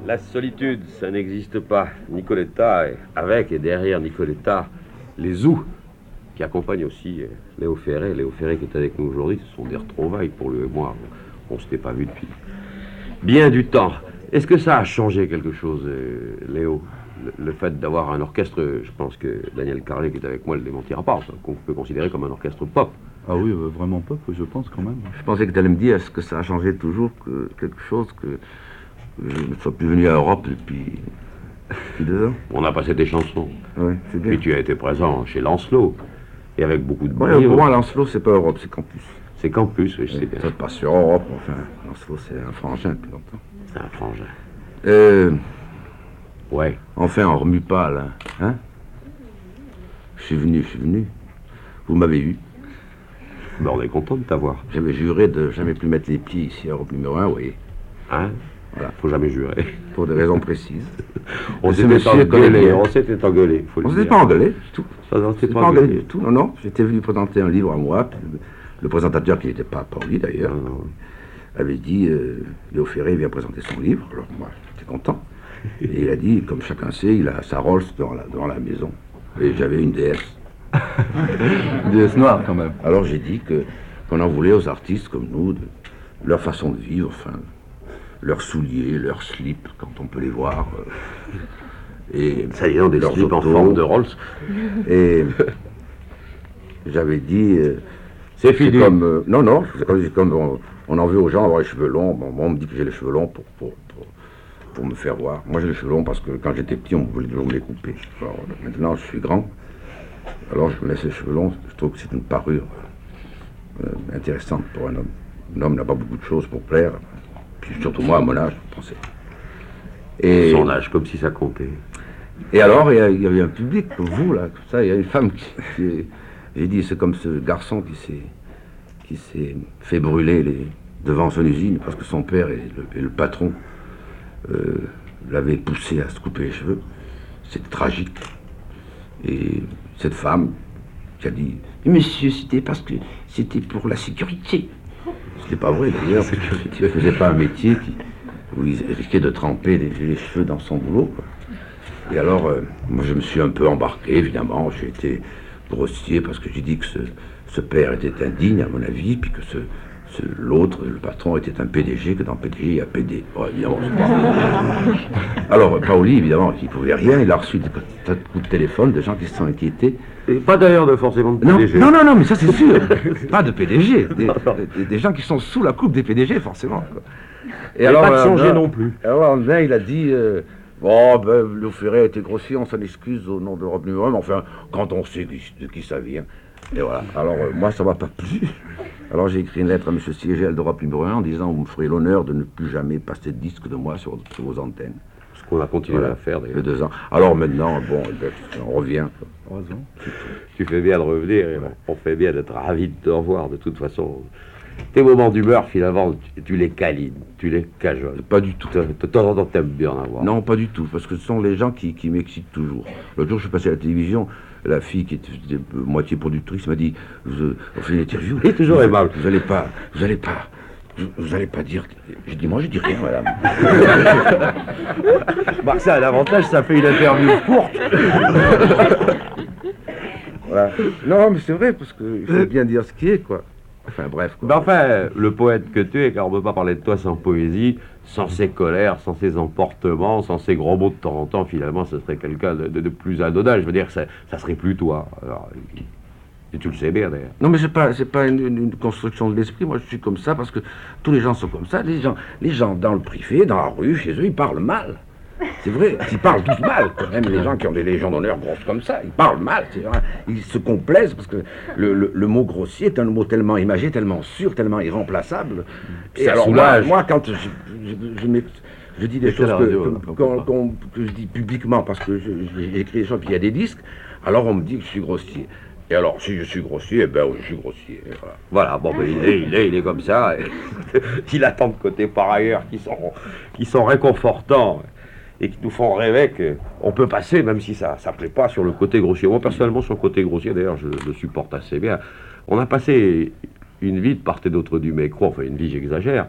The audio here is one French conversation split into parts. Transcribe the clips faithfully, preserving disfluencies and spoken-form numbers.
La solitude, ça n'existe pas. Nicoletta, et avec et derrière Nicoletta, les ou qui accompagnent aussi euh, Léo Ferré. Léo Ferré qui est avec nous aujourd'hui, ce sont des retrouvailles pour lui et moi. On ne s'était pas vu depuis bien du temps. Est-ce que ça a changé quelque chose, euh, Léo, le, le fait d'avoir un orchestre, je pense que Daniel Carlet qui est avec moi ne le démentira pas, enfin, qu'on peut considérer comme un orchestre pop. Ah oui, euh, vraiment pop, je pense quand même. Je pensais que tu allais me dire, est-ce que ça a changé toujours, que quelque chose, que je ne sois plus venu à Europe depuis, depuis deux ans. On a passé des chansons. Oui, c'est bien. Puis tu as été présent chez Lancelot, et avec beaucoup de Ouais, brio. pour moi, Lancelot, c'est pas Europe, c'est Campus. C'est Campus, oui, je sais Oui, bien. ça passe sur Europe, enfin, Lancelot, c'est un frangin depuis longtemps. C'est un frangin. Euh, Ouais. enfin, on remue pas, là, hein? Je suis venu, je suis venu. Vous m'avez eu. Ben, on est content de t'avoir. J'avais juré de jamais plus mettre les pieds ici à Europe numéro un, vous voyez, Hein? Voilà. Faut jamais jurer. pour des raisons précises. On Ce s'était monsieur connaît engueulé, les- on s'était engueulé, faut le On dire. s'était pas engueulé du tout. Ça, on On s'était s'était pas pas engueulé engueulé. du tout, non, non. J'étais venu présenter un livre à moi, puis le, le présentateur, qui n'était pas Pauli d'ailleurs, Non, non. avait dit, euh, Léo Ferré vient présenter son livre, alors moi j'étais content. Et il a dit, comme chacun sait, il a sa Rolls devant la, devant la maison. Et j'avais une D S. D S noire quand même. Alors j'ai dit que qu'on en voulait aux artistes comme nous, de leur façon de vivre, enfin, leurs souliers, leurs slips, quand on peut les voir. euh, et Ça y est, on des leurs slips en autos. forme de Rolls. Et j'avais dit, euh, C'est fini. comme, euh, non, non, c'est comme, c'est comme on, on en veut aux gens avoir les cheveux longs. Bon, moi, on me dit que j'ai les cheveux longs pour, pour, pour, pour me faire voir. Moi, j'ai les cheveux longs parce que quand j'étais petit, on voulait toujours me les couper. Alors, maintenant, je suis grand. Alors, je me laisse les cheveux longs. Je trouve que c'est une parure euh, intéressante pour un homme. Un homme n'a pas beaucoup de choses pour plaire. Puis surtout moi, à mon âge, je pensais. Et, Son âge, comme si ça comptait. et alors, il y, a- il y avait un public, comme vous, là, comme ça, il y a une femme qui... qui- j'ai dit, c'est comme ce garçon qui s'est qui s'est fait brûler les, devant son usine parce que son père et le, et le patron euh, l'avaient poussé à se couper les cheveux. C'était tragique. Et cette femme qui a dit, monsieur, c'était parce que c'était pour la sécurité. C'était pas vrai d'ailleurs. Il ne faisait pas un métier qui, où il risquait de tremper les, les cheveux dans son boulot, quoi. Et alors, euh, moi je me suis un peu embarqué, évidemment. J'ai été grossier parce que j'ai dit que ce, ce père était indigne, à mon avis, puis que ce, ce- l'autre, le patron, était un P D G, que dans P D G, il y a P D. Bon, évidemment, c'est pas... Alors, Paoli, évidemment, il ne pouvait rien. Il a reçu des tas de coups de téléphone de gens qui se sont inquiétés. Et pas d'ailleurs de forcément de Non, P D G. non, non, non, mais ça c'est sûr. Pas de P D G. Des, des- des gens qui sont sous la coupe des P D G, forcément, quoi. Et pas de euh, changer là- non plus. Alors, un lendemain, il a dit euh, bon, ben, Léo Ferré a été grossier, on s'en excuse au nom d'Europe numéro un, mais enfin, quand on sait qui- de qui ça vient. Et voilà. Alors, euh, moi, ça m'a pas plu. Alors, j'ai écrit une lettre à M. Siegel d'Europe numéro un en disant vous me ferez l'honneur de ne plus jamais passer de disque de moi sur, sur vos antennes. Ce qu'on a continué Voilà. à faire Il y a d'ailleurs. deux ans. Alors maintenant, bon, eh ben, on revient, quoi. Trois ans. Tu fais bien de revenir et on fait bien d'être ravis de te revoir de toute façon. Tes moments d'humeur, finalement, tu, tu les câlines, tu les cajoles. Pas du tout. De de temps en temps, t'aimes bien en avoir. Non, pas du tout, parce que ce sont les gens qui, qui m'excitent toujours. L'autre jour, je suis passé à la télévision, la fille qui était était moitié productrice m'a dit, vous, euh, on fait une interview. Il est toujours vous, aimable. Vous allez pas, vous allez pas, vous, vous allez pas dire... J'ai dit, moi, je dis rien, madame. Bah, ça a l'avantage, ça fait une interview courte. Voilà. Non, mais c'est vrai, parce qu'il faut bien dire ce qui est, quoi. Enfin, bref, quoi. Mais enfin, le poète que tu es, car on ne peut pas parler de toi sans poésie, sans ses colères, sans ses emportements, sans ses gros mots de temps en temps, finalement, ce serait quelqu'un de, de- de plus anodin. Je veux dire, ça, ça serait plus toi. Alors, et tu le sais bien, d'ailleurs. Non, mais c'est pas, c'est pas une, une- une construction de l'esprit. Moi, je suis comme ça parce que tous les gens sont comme ça. Les gens, les gens dans le privé, dans la rue, chez eux, ils parlent mal. C'est vrai, ils parlent tous mal. Même les gens qui ont des légions d'honneur grosses comme ça, ils parlent mal. C'est vrai. Ils se complaisent parce que le, le- le mot grossier est un mot tellement imagé, tellement sûr, tellement irremplaçable. Et Ça alors, moi, soulage. moi, quand je, je, je, m'ex- je dis des Mettez choses la que, radio, que- là, on qu'on- peut pas. qu'on- que je dis publiquement parce que je- je- j'écris des choses, puis il y a des disques, alors on me dit que je suis grossier. Et alors, si je suis grossier, eh ben oui, je suis grossier. et voilà. Voilà, bon, ben, il, est, il, est, il est comme ça. et il a tant de côtés par ailleurs qui sont, qui sont réconfortants et qui nous font rêver qu'on peut passer, même si ça ne plaît pas, sur le côté grossier. Moi, personnellement, sur le côté grossier, d'ailleurs, je le supporte assez bien. On a passé une vie de part et d'autre du mécro, enfin une vie, j'exagère,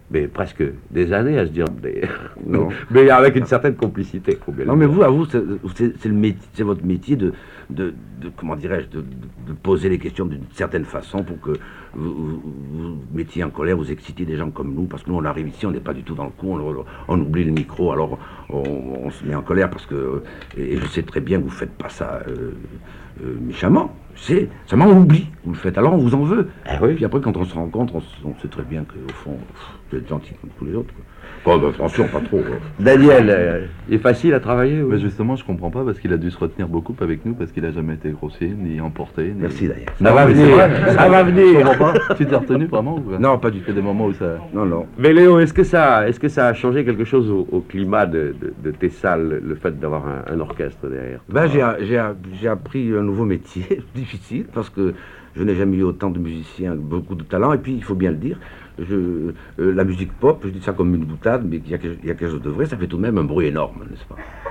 mais presque des années à se dire, mais, Non. mais avec une certaine complicité. faut bien le Non, mais dire. vous, à vous, c'est c'est- c'est le métier, c'est votre métier de, de, de- comment dirais-je, de, de- de poser les questions d'une certaine façon pour que vous, vous, vous mettiez en colère, vous excitiez des gens comme nous, parce que nous, on arrive ici, on n'est pas du tout dans le coup, on, on oublie le micro, alors on, on se met en colère parce que, et je sais très bien que vous faites pas ça euh, euh, méchamment, c'est, seulement on oublie, vous le faites, alors on vous en veut. Ah oui. Puis après, quand on se rencontre, on, s- on sait très bien qu'au fond, pff, vous êtes gentil comme tous les autres. Quoi. Bon, bah, attention, pas trop. hein. Daniel, euh, il est facile à travailler oui. Mais justement, je comprends pas parce qu'il a dû se retenir beaucoup avec nous parce qu'il a jamais été grossier, ni emporté. Ni... Merci d'ailleurs. Ça va mais c'est venir, vrai. ça va Je venir. comprends pas. Tu t'es retenu vraiment ou quoi? Non, pas du Il y tout. a des moments où ça. Non, non. Mais Léo, est-ce que ça, est-ce que ça a changé quelque chose au, au climat de, de, de tes salles, le fait d'avoir un, un orchestre derrière toi? Ben, j'ai, j'ai, j'ai appris un nouveau métier, difficile, parce que je n'ai jamais eu autant de musiciens, beaucoup de talent, et puis il faut bien le dire, je, euh, la musique pop, je dis ça comme une boutade, mais il y, a, quelque- il y a quelque chose de vrai, ça fait tout de même un bruit énorme, n'est-ce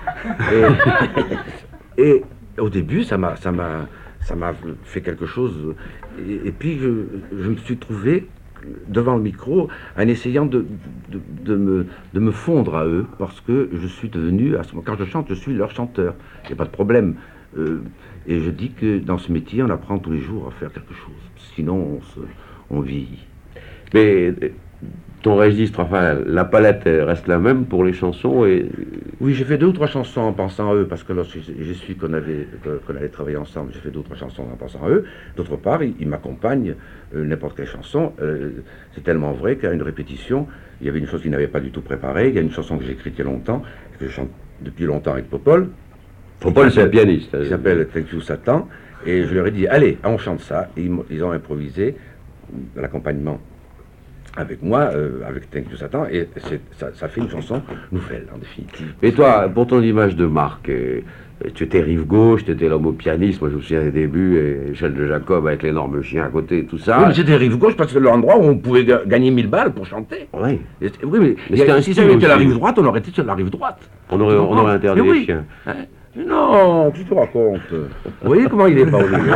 pas? Et, et au début, ça m'a, ça m'a, ça m'a fait quelque chose, et, et puis je, je me suis trouvé devant le micro en essayant de, de, de me, de me fondre à eux, parce que je suis devenu, à ce moment, quand je chante, je suis leur chanteur, il n'y a pas de problème. Euh, et je dis que dans ce métier, on apprend tous les jours à faire quelque chose, sinon on, se, on vieillit. Mais euh, ton registre, enfin, la palette euh, reste la même pour les chansons et Oui, j'ai fait deux ou trois chansons en pensant à eux, parce que lorsque j'ai j'ai su qu'on avait, que- qu'on allait travailler ensemble, j'ai fait deux ou trois chansons en pensant à eux. D'autre part, ils, ils m'accompagnent, euh, n'importe quelle chanson. Euh, c'est tellement vrai qu'à une répétition, il y avait une chose qu'ils n'avaient pas du tout préparée. Il y a une chanson que j'ai écrite il y a longtemps, que je chante depuis longtemps avec Popol. Popol, c'est un pianiste. Qui s'appelle Thank You Satan. Et je leur ai dit, allez, on chante ça. Et ils, m'ont- ils ont improvisé l'accompagnement avec moi, euh, avec Thank You Satan, et c'est- ça, ça fait une chanson nouvelle, en définitive. Mais toi, pour ton image de marque, euh, tu étais rive gauche, tu étais l'homme au pianiste, moi je me souviens des débuts, et Michel de Jacob avec l'énorme chien à côté, tout ça. Oui, mais c'était rive gauche parce que c'est l'endroit où on pouvait ga- gagner mille balles pour chanter. Oui, Et c'était- oui, mais, Mais il y a- c'était un si ça style avait été la aussi. rive droite, on aurait été sur la rive droite. on aurait, Tu on comprends? aurait interdit Mais les oui. chiens. Hein? Non, tu te racontes. Vous voyez comment il est pas Olivier.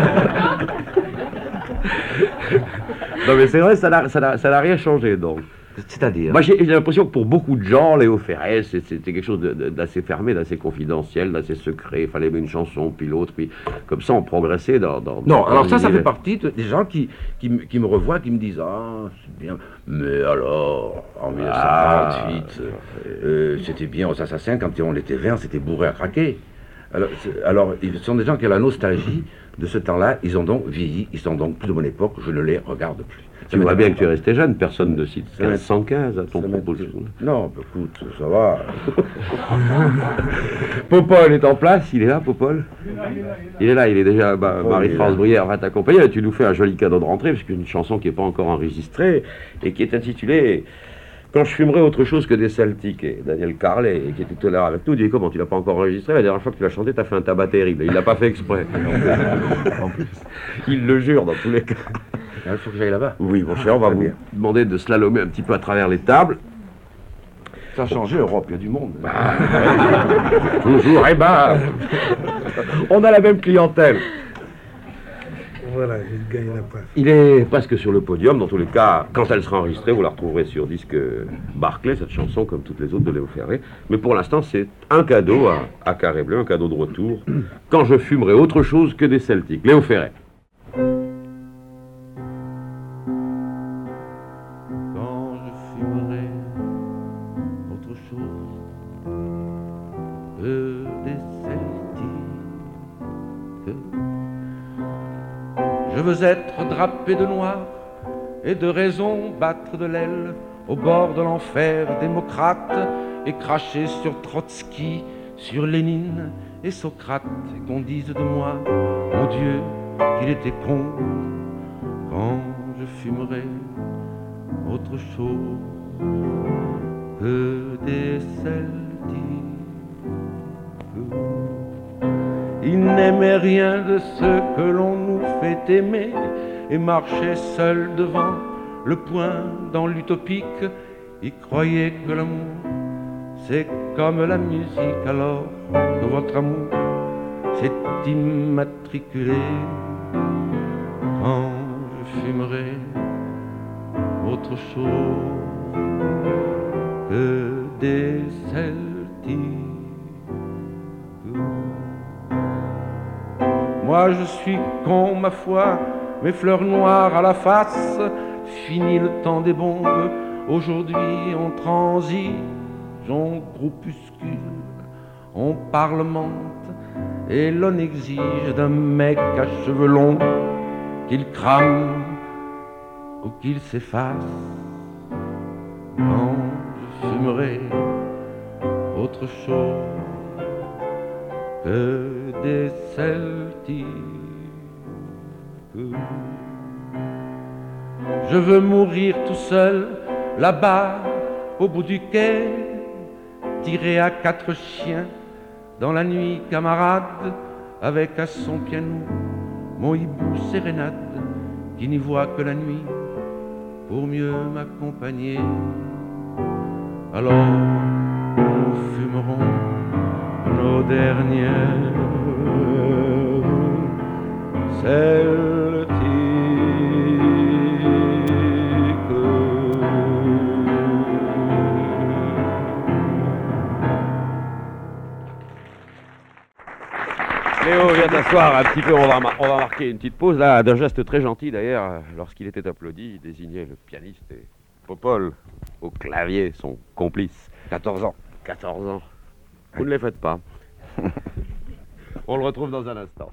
Non mais c'est vrai, ça n'a ça n'a- ça n'a rien changé donc. C'est-à-dire Moi j'ai j'ai l'impression que pour beaucoup de gens, Léo Ferré, c'est- c'était quelque chose de- de- d'assez fermé, d'assez confidentiel, d'assez secret. Il fallait une chanson, puis l'autre, puis comme ça on progressait dans... dans Non, dans alors ça, ça fait l'univers. partie de- des gens qui, qui, me- qui me revoient, qui me disent ah, c'est bien. Mais alors, en mille neuf cent quarante-huit, euh, c'était bien aux Assassins, quand on était vingt, c'était bourré à craquer. Alors, c'est- alors, ils sont des gens qui ont la nostalgie de ce temps-là, ils ont donc vieilli, ils sont donc plus de mon époque, je ne les regarde plus. Tu vois bien que tu es resté jeune, personne ne cite Ça m'est- quinze cent quinze à ton Ça propos. m'est- Non, bah, écoute, ça va. Popol est en place, il est là, Popol Il est là, il est déjà. bah, Oh, Marie-France il est là. Brière va t'accompagner. Tu nous fais un joli cadeau de rentrée, parce qu'une chanson qui n'est pas encore enregistrée et qui est intitulée Quand je fumerai autre chose que des Celtiques. Et Daniel Carlet, qui était tout à l'heure avec nous, dit comment tu l'as pas encore enregistré? La dernière fois que tu l'as chanté, tu as fait un tabac terrible. Il l'a pas fait exprès. En plus. Il le jure dans tous les cas. Il faut que j'aille là-bas. Oui, mon cher, on va Très vous bien. demander de slalomer un petit peu à travers les tables. Ça a changé, Europe, il y a du monde. Toujours, eh ben, on a la même clientèle. Voilà, il gagne la place. Il est presque sur le podium, dans tous les cas, quand elle sera enregistrée, vous la retrouverez sur disque Barclay, cette chanson, comme toutes les autres de Léo Ferré. Mais pour l'instant, c'est un cadeau à, à Carré Bleu, un cadeau de retour. Quand je fumerai autre chose que des Celtiques. Léo Ferré. Quand je fumerai autre chose que des Celtiques, je veux être drapé de noir et de raison battre de l'aile au bord de l'enfer démocrate et cracher sur Trotsky, sur Lénine et Socrate, et qu'on dise de moi, mon Dieu, qu'il était con. Quand je fumerai autre chose que des Celtiques. Il n'aimait rien de ce que l'on nous fait aimer et marchait seul devant le point dans l'utopique. Il croyait que l'amour c'est comme la musique, alors que votre amour s'est immatriculé. Quand je fumerai autre chose que des Celtiques. Moi je suis con, ma foi, mes fleurs noires à la face, fini le temps des bombes, aujourd'hui on transige, on groupuscule, on parlemente, et l'on exige d'un mec à cheveux longs qu'il crame ou qu'il s'efface. Quand je fumerai autre chose que des Celtiques, je veux mourir tout seul là-bas au bout du quai, tiré à quatre chiens dans la nuit, camarade, avec à son piano mon hibou sérénade qui n'y voit que la nuit pour mieux m'accompagner. Alors nous fumerons nos dernières Celtiques. Léo, viens t'asseoir un petit peu, on va, on va marquer une petite pause là, d'un geste très gentil d'ailleurs. Lorsqu'il était applaudi, il désignait le pianiste et Popol au clavier, son complice. quatorze ans. quatorze ans. Vous ne les faites pas. On le retrouve dans un instant.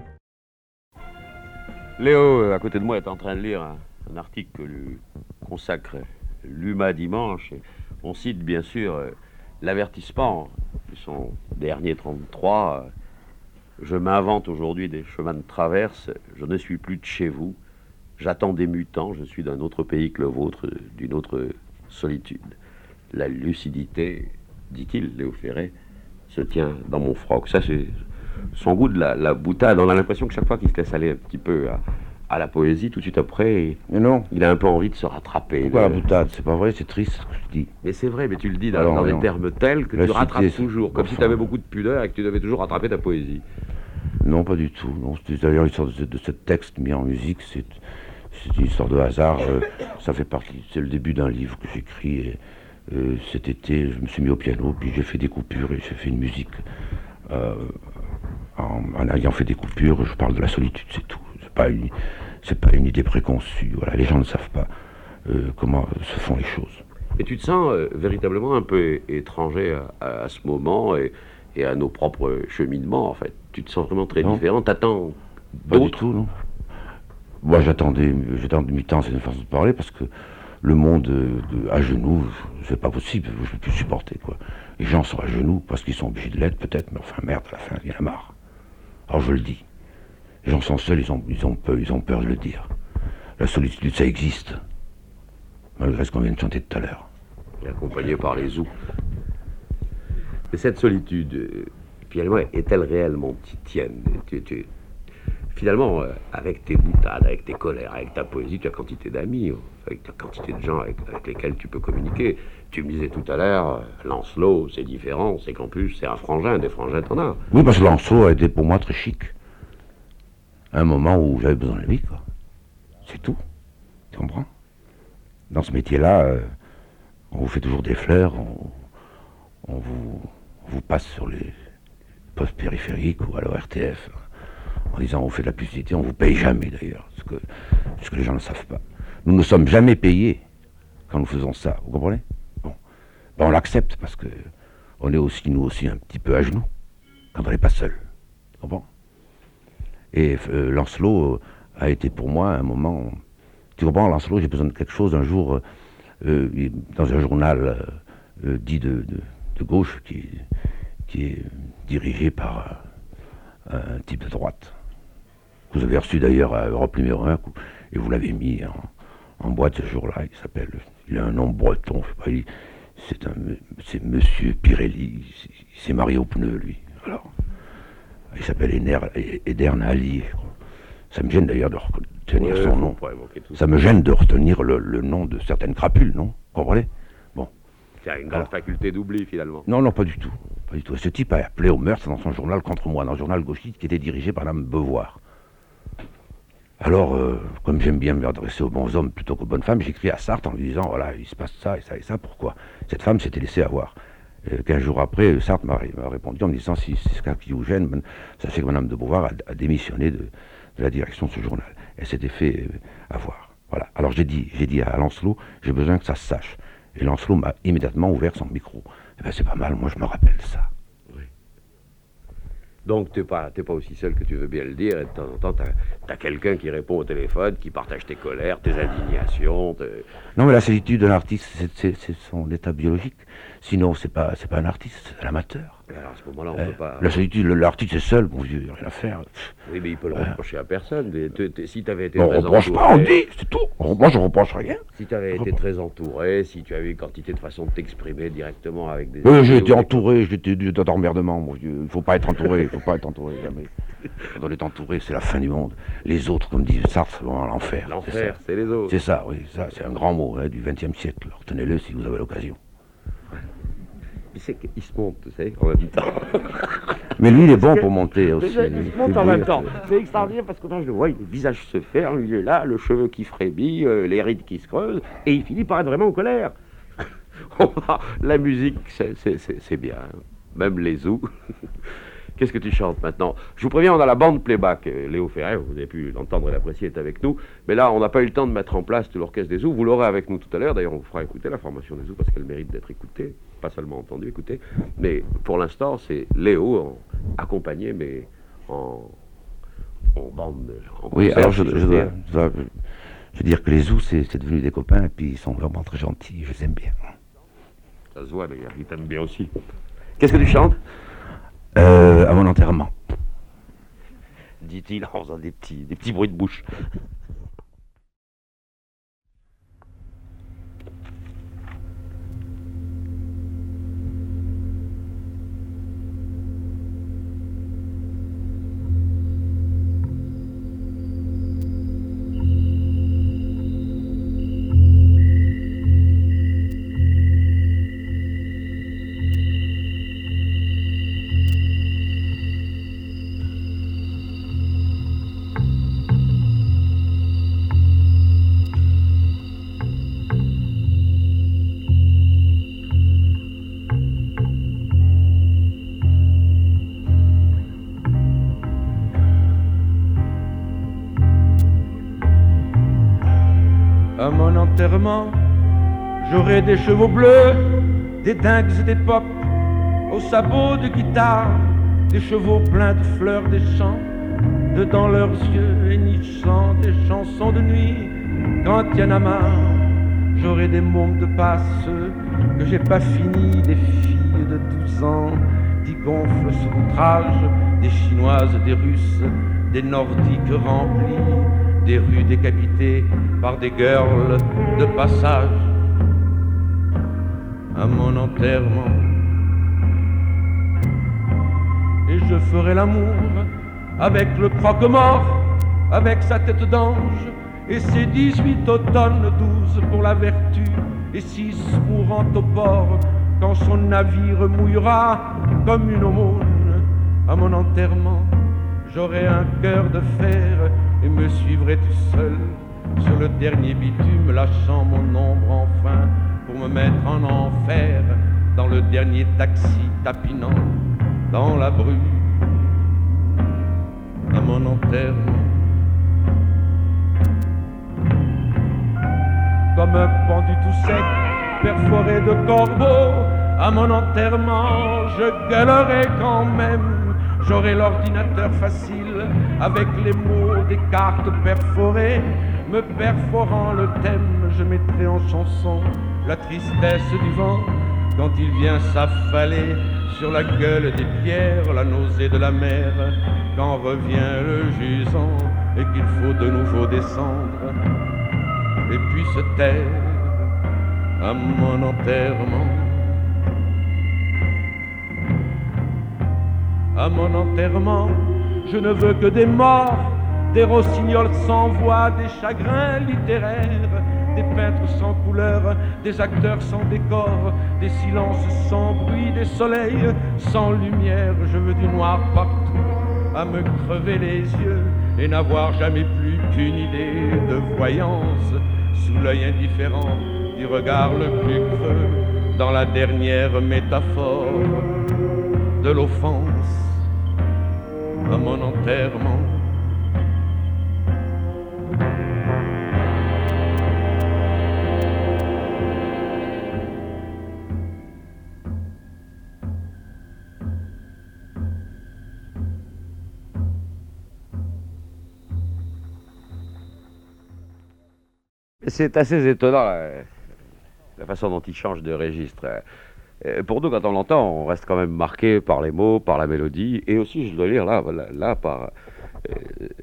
Léo, à côté de moi, est en train de lire un, un article que lui consacre l'U M A Dimanche. Et on cite bien sûr euh, l'avertissement de son dernier trente-trois. Euh, je m'invente aujourd'hui des chemins de traverse. Je ne suis plus de chez vous. J'attends des mutants. Je suis d'un autre pays que le vôtre, d'une autre solitude. La lucidité, dit-il, Léo Ferré, se tient dans mon froc. Ça, c'est son goût de la, la boutade. On a l'impression que chaque fois qu'il se laisse aller un petit peu à, à la poésie, tout de suite après, Mais non. il a un peu envie de se rattraper. Pourquoi de... la boutade? C'est pas vrai, c'est triste ce que je dis. Mais c'est vrai, mais tu le dis dans, Alors, dans des non. termes tels que La tu cité, rattrapes c'est- toujours, comme si tu avais beaucoup de pudeur et que tu devais toujours rattraper ta poésie. Non, pas du tout. Non, c'est d'ailleurs l'histoire de, de ce texte mis en musique, c'est c'est une histoire de hasard. euh, ça fait partie, c'est le début d'un livre que j'écris. Et, euh, cet été, je me suis mis au piano, puis j'ai fait des coupures et j'ai fait une musique. Euh, en, en ayant fait des coupures, je parle de la solitude, c'est tout. C'est pas une, c'est pas une idée préconçue. Voilà, les gens ne savent pas euh, comment se font les choses. Et tu te sens euh, véritablement un peu é- étranger à, à- à ce moment et, et à nos propres cheminements, en fait. Tu te sens vraiment très Non. différent. T'attends Pas du d'autres. tout, non. Moi, j'attendais, j'attendais mi-temps, c'est une façon de parler, parce que le monde euh, de- à genoux, c'est pas possible, je ne peux plus supporter, quoi. Les gens sont à genoux parce qu'ils sont obligés de l'être, peut-être, mais enfin, merde, à la fin, il y en a marre. Alors, je le dis. Les gens sont seuls, ils ont, ils ont peur, ils ont peur de le dire. La solitude, ça existe. Malgré ce qu'on vient de chanter tout à l'heure. Et accompagné par les zoos. Mais cette solitude, euh, finalement, est-elle réellement tienne? tu, tu, Finalement, euh, avec tes boutades, avec tes colères, avec ta poésie, tu as quantité d'amis, euh, avec ta quantité de gens avec, avec lesquels tu peux communiquer. Tu me disais tout à l'heure, euh, Lancelot, c'est différent, c'est qu'en plus, c'est un frangin, des frangins, t'en as. Oui, parce que Lancelot a été pour moi très chic. À un moment où j'avais besoin de lui, quoi. C'est tout. Tu comprends? Dans ce métier-là, euh, on vous fait toujours des fleurs, on, on, vous, on vous passe sur les postes périphériques ou à la R T F, en disant on fait de la publicité, on vous paye jamais d'ailleurs, ce que, ce que les gens ne savent pas. Nous ne sommes jamais payés quand nous faisons ça, vous comprenez? Bon, ben, on l'accepte parce que on est aussi, nous aussi, un petit peu à genoux, quand on n'est pas seul. Tu comprends? Et euh, Lancelot a été pour moi un moment... Tu comprends, Lancelot, j'ai besoin de quelque chose. Un jour, euh, il- dans un journal euh, dit de, de, de gauche, qui, qui est dirigé par euh, un type de droite, que vous avez reçu d'ailleurs à Europe numéro un, et vous l'avez mis en, en boîte ce jour-là. Il s'appelle... Il a un nom breton, je sais pas, il- c'est un, c'est Monsieur Pirelli. Il, s'est- il s'est marié au pneu, lui. Alors... Il s'appelle Ener- Edern Ali, je crois. Ça me gêne d'ailleurs de retenir Ouais, son faut nom. pas évoquer tout Ça me gêne de retenir le, le nom de certaines crapules, non? Vous comprenez? Bon. Tu as une grande Alors. faculté d'oubli, finalement. Non, non, pas du tout. Pas du tout. Et ce type a appelé au meurtre dans son journal contre moi, dans un journal gauchiste qui était dirigé par Madame Beauvoir. Alors, euh, comme j'aime bien m'adresser aux bons hommes plutôt qu'aux bonnes femmes, j'écris à Sartre en lui disant, voilà, il se passe ça et ça et ça, pourquoi? Cette femme s'était laissée avoir. Et quinze jours après, Sartre m'a, m'a répondu en me disant, si c'est ce cas qui vous gêne, sachez que Madame de Beauvoir a, a démissionné de, de la direction de ce journal. Elle s'était fait euh, avoir. Voilà. Alors j'ai dit, j'ai dit à Lancelot, j'ai besoin que ça se sache. Et Lancelot m'a immédiatement ouvert son micro. Eh ben c'est pas mal, moi je me rappelle ça. Oui. Donc t'es pas, t'es pas aussi seul que tu veux bien le dire, et de temps en temps t'as, t'as quelqu'un qui répond au téléphone, qui partage tes colères, tes indignations. Tes... Non mais la solitude d'un artiste, c'est, c'est, c'est son état biologique. Sinon c'est pas, c'est pas un artiste, c'est un amateur. Alors à ce moment-là on euh, peut pas... La solitude, l'artiste est seul, bon Dieu, rien à faire. Oui mais il peut le reprocher à personne. T'es, t'es, si t'avais été on très reproche entouré... pas, on dit, c'est tout. Moi je reproche rien. Si t'avais été très entouré, si tu avais une quantité de façon de t'exprimer directement avec des... Oui, j'ai été entouré, j'ai été d'emmerdement, mon Dieu. Il faut pas être entouré, il faut pas être entouré, jamais. Quand on est entouré, c'est la fin du monde. Les autres, comme dit Sartre, vont à l'enfer. L'enfer, c'est, c'est les autres. C'est ça, oui, ça, c'est un grand mot hein, du vingtième siècle. Retenez-le si vous avez l'occasion. Il sait qu'il se monte, tu sais, en même temps. Mais lui, il est bon pour monter aussi. Il se monte en même temps. C'est extraordinaire parce que quand je le vois, le visage se ferme, il est là, le cheveu qui frémit, euh, les rides qui se creusent, et il finit par être vraiment en colère. La musique, c'est, c'est, c'est, c'est bien. Même les zoos. Qu'est-ce que tu chantes maintenant? Je vous préviens, on a la bande playback. Léo Ferré, vous avez pu l'entendre et l'apprécier, est avec nous. Mais là, on n'a pas eu le temps de mettre en place tout l'orchestre des zoos. Vous l'aurez avec nous tout à l'heure. D'ailleurs, on vous fera écouter la formation des zoos parce qu'elle mérite d'être écoutée. Pas seulement entendue, écoutée. Mais pour l'instant, c'est Léo en, accompagné, mais en, en bande. En oui, concert, alors je, si je, dois, je, dois, je veux dire que les zoos, c'est, c'est devenu des copains et puis ils sont vraiment très gentils. Je les aime bien. Ça se voit d'ailleurs, ils t'aiment bien aussi. Qu'est-ce que tu chantes? Euh, à mon enterrement. Dit-il en faisant des petits, des petits bruits de bouche. À mon enterrement, j'aurai des chevaux bleus, des dingues d'époque, aux sabots de guitare, des chevaux pleins de fleurs des champs, dedans leurs yeux hennissant des chansons de nuit. Quand il y en a marre, j'aurai des mômes de passe que j'ai pas fini, des filles de douze ans qui gonflent sous outrage, des chinoises, des russes, des nordiques remplis, des rues décapitées par des girls de passage. À mon enterrement, et je ferai l'amour avec le croque-mort, avec sa tête d'ange et ses dix-huit automnes, douze pour la vertu et six mourant au port quand son navire mouillera comme une aumône. À mon enterrement, j'aurai un cœur de fer et me suivrai tout seul sur le dernier bitume, lâchant mon ombre enfin pour me mettre en enfer dans le dernier taxi tapinant dans la brume. À mon enterrement, comme un pendu tout sec perforé de corbeaux, à mon enterrement je gueulerai quand même. J'aurai l'ordinateur facile avec les mots des cartes perforées, me perforant le thème, je mettrai en chanson la tristesse du vent quand il vient s'affaler sur la gueule des pierres, la nausée de la mer quand revient le jusant et qu'il faut de nouveau descendre et puis se taire. À mon enterrement, à mon enterrement, je ne veux que des morts, des rossignols sans voix, des chagrins littéraires, des peintres sans couleur, des acteurs sans décor, des silences sans bruit, des soleils sans lumière. Je veux du noir partout, à me crever les yeux, et n'avoir jamais plus qu'une idée de voyance sous l'œil indifférent du regard le plus creux dans la dernière métaphore de l'offense à mon enterrement. C'est assez étonnant, euh, la façon dont il change de registre. Euh, pour nous, quand on l'entend, on reste quand même marqué par les mots, par la mélodie, et aussi, je dois dire, là, là, là par euh,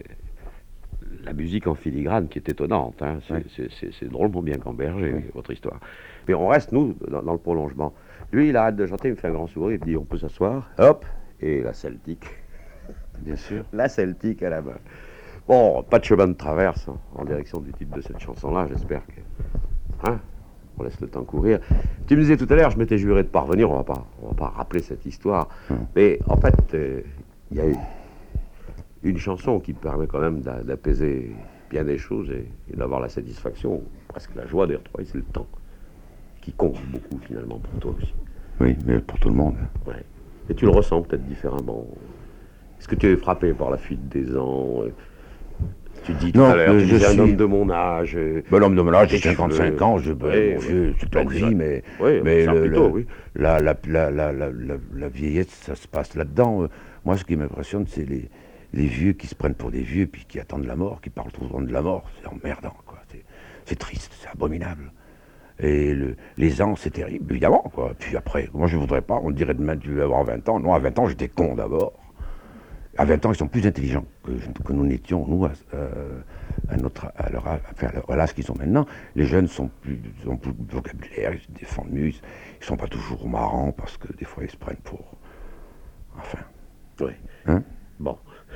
la musique en filigrane qui est étonnante. Hein. C'est, ouais. c'est, c'est, c'est drôlement bien gambergé, oui. Votre histoire. Mais on reste, nous, dans, dans le prolongement. Lui, il arrête de chanter, il me fait un grand sourire, il me dit, on peut s'asseoir, hop, et la celtique. Bien sûr. La celtique à la main. Bon, pas de chemin de traverse hein, en direction du titre de cette chanson-là, j'espère que... Hein, on laisse le temps courir. Tu me disais tout à l'heure, je m'étais juré de parvenir, on va pas, on va pas rappeler cette histoire, mmh. mais en fait, il euh, y a eu une chanson qui permet quand même d'a, d'apaiser bien des choses et, et d'avoir la satisfaction, presque la joie de retrouver, c'est le temps, qui compte beaucoup finalement pour toi aussi. Oui, mais pour tout le monde. Ouais. Et tu le ressens peut-être différemment. Est-ce que tu es frappé par la fuite des ans euh, Tu dis tout non, à l'heure, tu disais suis... un homme de mon âge. Euh, ben, l'homme de mon âge, j'ai cinquantecinq cheveux. Ans, je, ben, oui, mon vieux, c'est plein de vie, mais, oui, mais le, plutôt, le, oui. la, la, la, la, la, la, la vieillesse, ça se passe là-dedans. Moi, ce qui m'impressionne, c'est les, les vieux qui se prennent pour des vieux, puis qui attendent la mort, qui parlent tout le temps de la mort. C'est emmerdant, quoi. C'est, c'est triste, c'est abominable. Et le, les ans, c'est terrible, évidemment, quoi. Puis après, moi, je ne voudrais pas, on dirait demain, tu vas avoir vingt ans. Non, à vingt ans, j'étais con d'abord. À vingt ans, ils sont plus intelligents que, que nous n'étions, nous, à, euh, à, notre, à, leur, enfin, à l'âge qu'ils ont maintenant. Les jeunes sont plus, ont plus de vocabulaire, ils se défendent mieux, ils ne sont pas toujours marrants parce que des fois, ils se prennent pour... Enfin... Oui. Hein? Bon.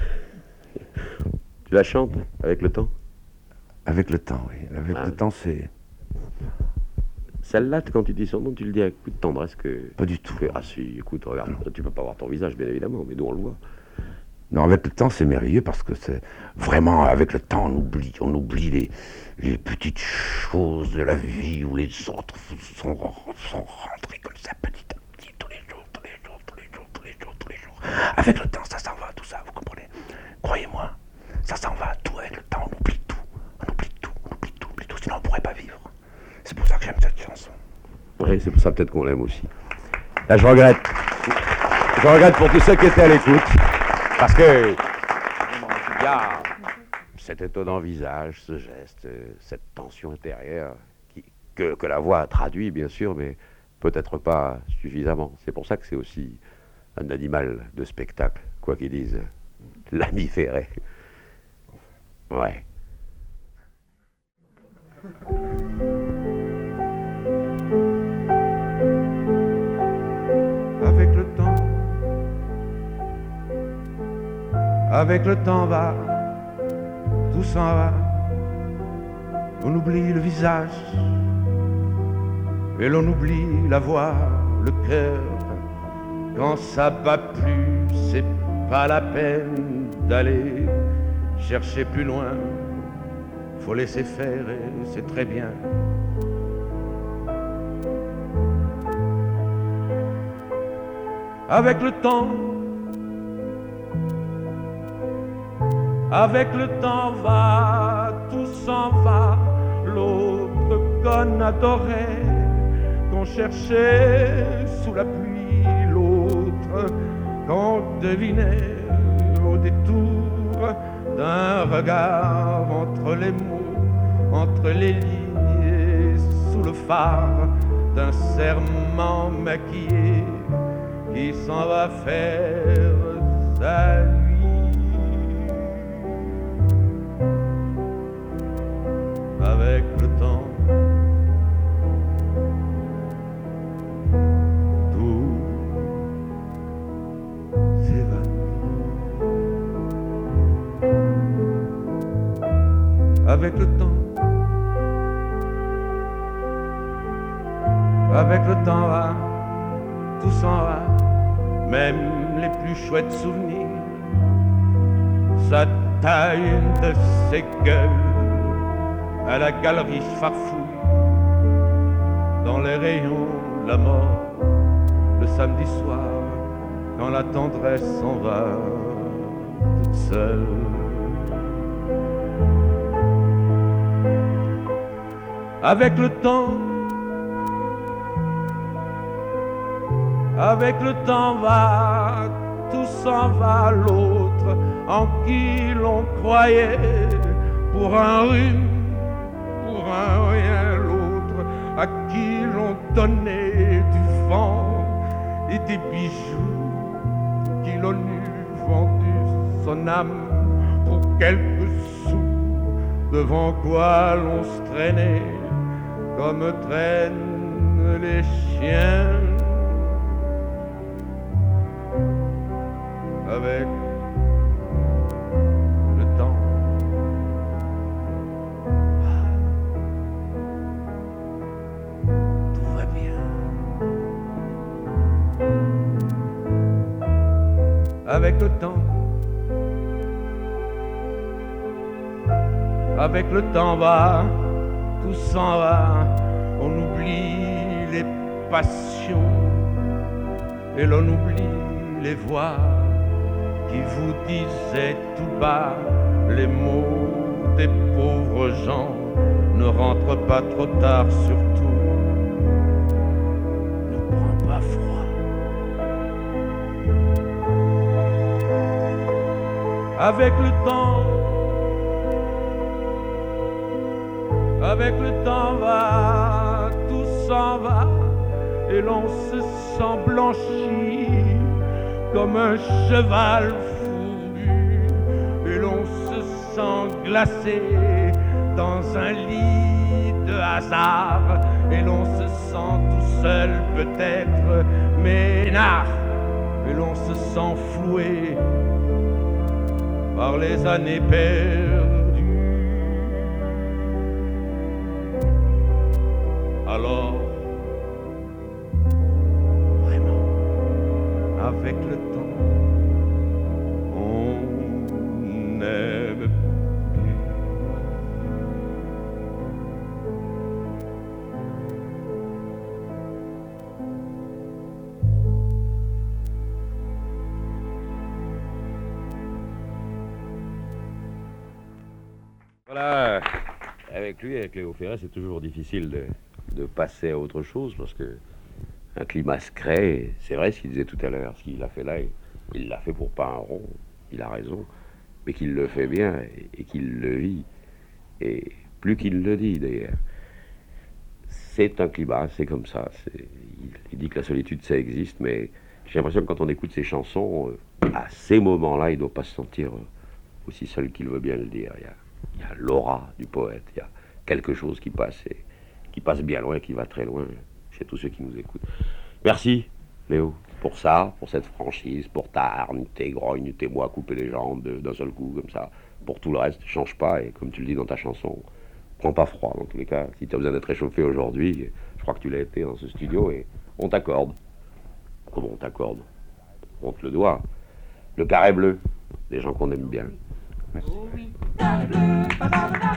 Tu la chantes avec le temps? Avec le temps, oui. Avec ah. le temps, c'est... Celle-là, quand tu dis son nom, tu le dis avec plus de tendresse que... Pas du tout. Que, ah si, écoute, regarde, non. Tu peux pas voir ton visage, bien évidemment, mais nous, on le voit. Non, avec le temps, c'est merveilleux parce que c'est vraiment, avec le temps, on oublie, on oublie les, les petites choses de la vie où les autres sont, sont rentrés comme ça, petit à petit, tous les jours, tous les jours, tous les jours, tous les jours, tous les jours. Avec le temps, ça s'en va, tout ça, vous comprenez? Croyez-moi, ça s'en va, tout avec le temps, on oublie tout, on oublie tout, on oublie tout, on oublie tout, sinon on pourrait pas vivre. C'est pour ça que j'aime cette chanson. Oui, c'est pour ça peut-être qu'on l'aime aussi. Là, je regrette. Je regrette pour tous ceux qui étaient à l'écoute. Parce que il y a cet étonnant visage, ce geste, cette tension intérieure qui, que, que la voix a traduit, bien sûr, mais peut-être pas suffisamment. C'est pour ça que c'est aussi un animal de spectacle, quoi qu'ils disent. L'ami Ferré. Ouais. Avec le temps, avec le temps va, tout s'en va, on oublie le visage, et l'on oublie la voix, le cœur, quand ça bat plus, c'est pas la peine d'aller chercher plus loin, faut laisser faire et c'est très bien. Avec le temps, avec le temps va, tout s'en va, l'autre qu'on adorait, qu'on cherchait sous la pluie, l'autre qu'on devinait au détour d'un regard entre les mots, entre les lignes et sous le phare d'un serment maquillé qui s'en va faire sa nuit. Avec le temps, tout s'évanouit. Avec le temps, avec le temps va, tout s'en va, même les plus chouettes souvenirs, ça taille une de ses gueules à la galerie farfouille dans les rayons de la mort le samedi soir quand la tendresse s'en va toute seule. Avec le temps, avec le temps va, tout s'en va, l'autre en qui l'on croyait pour un rhume, pour un rien, l'autre à qui l'on donnait du vent et des bijoux, qui l'on eût vendu son âme pour quelques sous, devant quoi l'on se traînait comme traînent les chiens. Avec le temps, tout va bien. Avec le temps, avec le temps va, tout s'en va, on oublie les passions et l'on oublie les voix qui vous disaient tout bas les mots des pauvres gens. Ne rentre pas trop tard surtout, ne prends pas froid. Avec le temps, avec le temps va, tout s'en va, et l'on se sent blanchi comme un cheval fourbu, et l'on se sent glacé dans un lit de hasard, et l'on se sent tout seul peut-être, mais nard, et l'on se sent floué par les années perdues. Alors, vraiment, avec le temps, on n'aime plus. Voilà, avec lui, avec Léo Ferré, c'est toujours difficile de, de passer à autre chose parce que un climat se crée. C'est vrai ce qu'il disait tout à l'heure, ce qu'il a fait là, il l'a fait pour pas un rond, il a raison, mais qu'il le fait bien et, et qu'il le vit, et plus qu'il le dit d'ailleurs. C'est un climat, c'est comme ça. C'est, il, il dit que la solitude ça existe, mais j'ai l'impression que quand on écoute ses chansons, euh, à ces moments-là, il ne doit pas se sentir euh, aussi seul qu'il veut bien le dire. Il y a, il y a l'aura du poète, il y a quelque chose qui passe, et, qui passe bien loin, qui va très loin chez tous ceux qui nous écoutent. Merci, Léo, pour ça, pour cette franchise, pour ta hargne, tes grognes, tes mots à couper les jambes d'un seul coup, comme ça. Pour tout le reste, change pas, et comme tu le dis dans ta chanson, prends pas froid, dans tous les cas. Si tu as besoin d'être réchauffé aujourd'hui, je crois que tu l'as été dans ce studio, et on t'accorde. Comment on t'accorde? On te le doit. Le carré bleu, des gens qu'on aime bien. Merci.